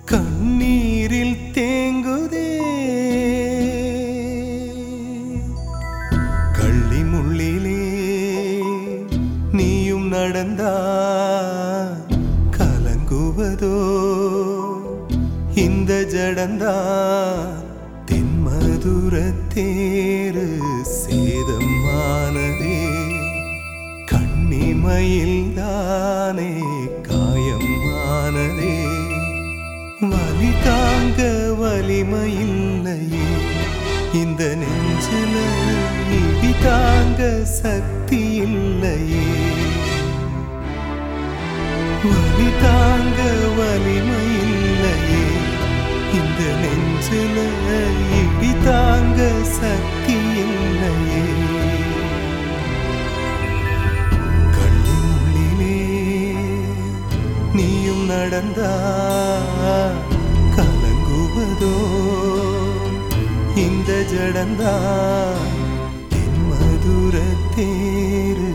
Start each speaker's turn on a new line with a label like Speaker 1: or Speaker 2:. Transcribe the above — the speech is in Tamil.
Speaker 1: கண்ணீரில் தேங்குதே கள்ளி முள்ளிலே நீயும் நடந்தா கலங்குவதோ இந்த ஜடந்தா தென்மதுர தேரு சேதமானதே கண்ணிமையில் தானே காயமானதே வலி தாங்க வலிமையில்லையே இந்த நெஞ்சில இடி தாங்க சக்தி இல்லையே வலி தாங்க வலிமையில்லையே இந்த நெஞ்சில இடி தாங்க சக்தி இல்லையே கள்ளிமுள்ளிலே நீயும் நடந்தா கலங்குவதோ இந்த ஜடந்தா தென்மதுர தேரு